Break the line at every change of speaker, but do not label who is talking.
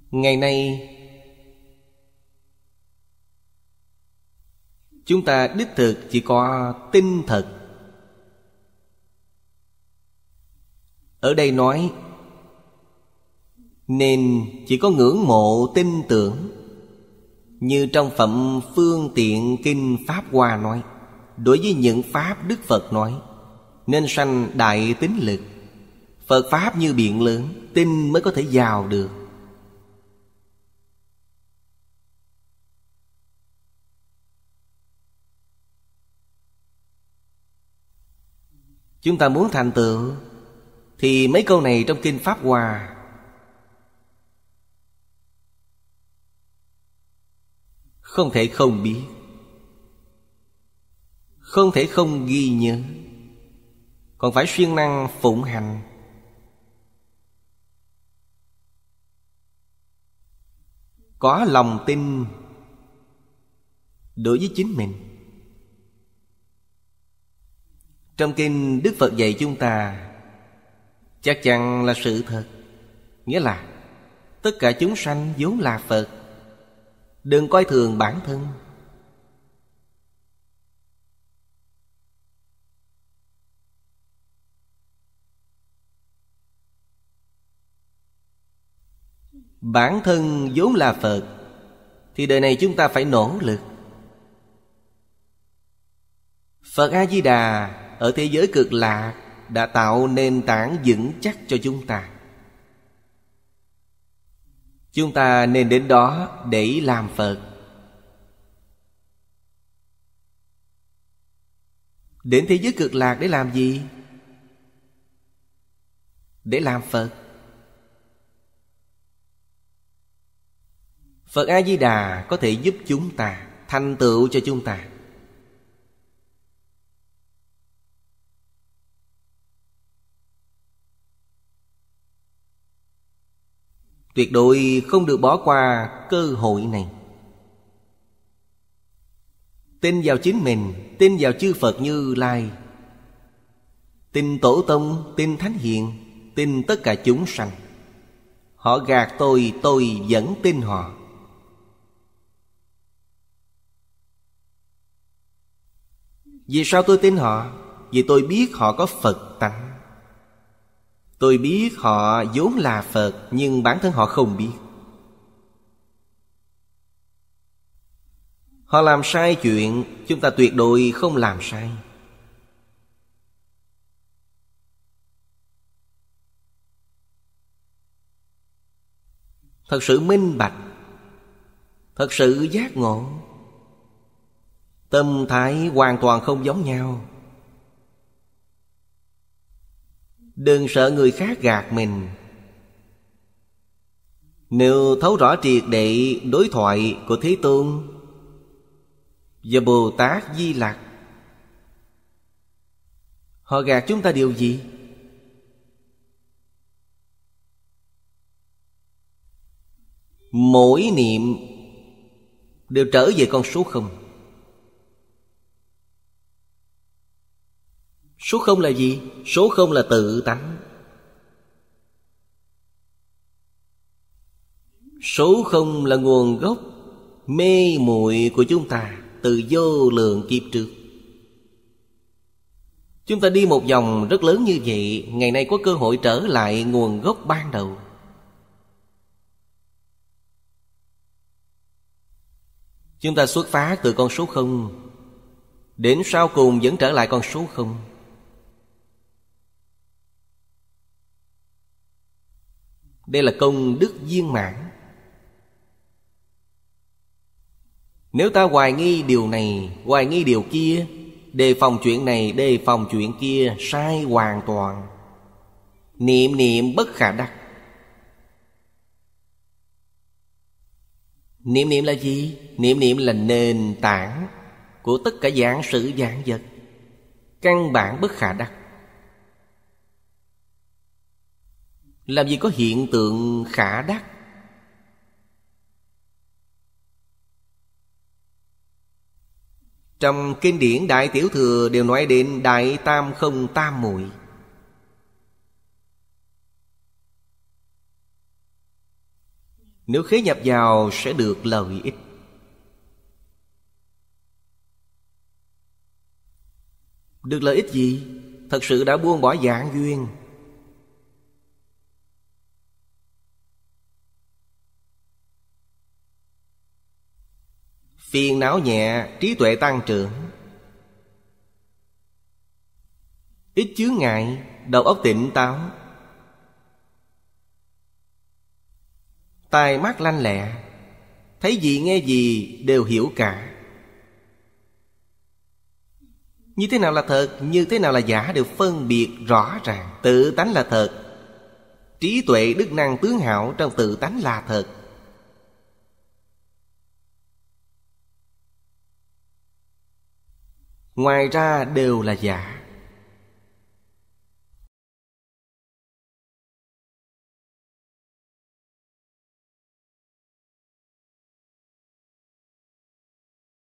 Ngày nay chúng ta đích thực chỉ có tin thật. Ở đây nói nên chỉ có ngưỡng mộ tin tưởng. Như trong Phẩm Phương Tiện Kinh Pháp Hoa nói, đối với những Pháp Đức Phật nói, nên sanh đại tín lực. Phật Pháp như biển lớn, tin mới có thể vào được. Chúng ta muốn thành tựu thì mấy câu này trong Kinh Pháp Hoa không thể không biết, không thể không ghi nhớ, còn phải siêng năng phụng hành. Có lòng tin đối với chính mình. Trong kinh Đức Phật dạy chúng ta chắc chắn là sự thật. Nghĩa là tất cả chúng sanh vốn là Phật. Đừng coi thường bản thân. Bản thân vốn là Phật thì đời này chúng ta phải nỗ lực. Phật A-di-đà ở thế giới Cực Lạc đã tạo nền tảng vững chắc cho chúng ta. Chúng ta nên đến đó để làm Phật. Đến thế giới Cực Lạc để làm gì? Để làm Phật. Phật A-di-đà có thể giúp chúng ta, thành tựu cho chúng ta. Tuyệt đối không được bỏ qua cơ hội này. Tin vào chính mình, tin vào chư Phật Như Lai, tin Tổ Tông, tin Thánh Hiền, tin tất cả chúng sanh. Họ gạt tôi vẫn tin họ. Vì sao tôi tin họ? Vì tôi biết họ có Phật tánh. Tôi biết họ vốn là Phật, nhưng bản thân họ không biết. Họ làm sai chuyện, chúng ta tuyệt đối không làm sai. Thật sự minh bạch, thật sự giác ngộ. Tâm thái hoàn toàn không giống nhau. Đừng sợ người khác gạt mình. Nếu thấu rõ triệt để đối thoại của Thế Tôn và Bồ Tát Di Lặc, họ gạt chúng ta điều gì? Mỗi niệm đều trở về con số không. Số không là gì? Số không là tự tánh. Số không là nguồn gốc mê muội của chúng ta từ vô lượng kiếp trước. Chúng ta đi một vòng rất lớn như vậy, ngày nay có cơ hội trở lại nguồn gốc ban đầu. Chúng ta xuất phát từ con số không, đến sau cùng vẫn trở lại con số không. Đây là công đức viên mãn. Nếu ta hoài nghi điều này, hoài nghi điều kia, đề phòng chuyện này, đề phòng chuyện kia, sai hoàn toàn. Niệm niệm bất khả đắc. Niệm niệm là gì? Niệm niệm là nền tảng của tất cả vạn sự vạn vật. Căn bản bất khả đắc. Làm gì có hiện tượng khả đắc? Trong kinh điển Đại Tiểu Thừa đều nói đến Đại Tam Không Tam Muội. Nếu khế nhập vào sẽ được lợi ích. Được lợi ích gì? Thật sự đã buông bỏ dạng duyên. Phiền não nhẹ, trí tuệ tăng trưởng. Ít chướng ngại, đầu óc tỉnh táo. Tai mắt lanh lẹ, thấy gì nghe gì đều hiểu cả. Như thế nào là thật, như thế nào là giả đều phân biệt rõ ràng. Tự tánh là thật. Trí tuệ đức năng tướng hảo trong tự tánh là thật. Ngoài ra đều là giả.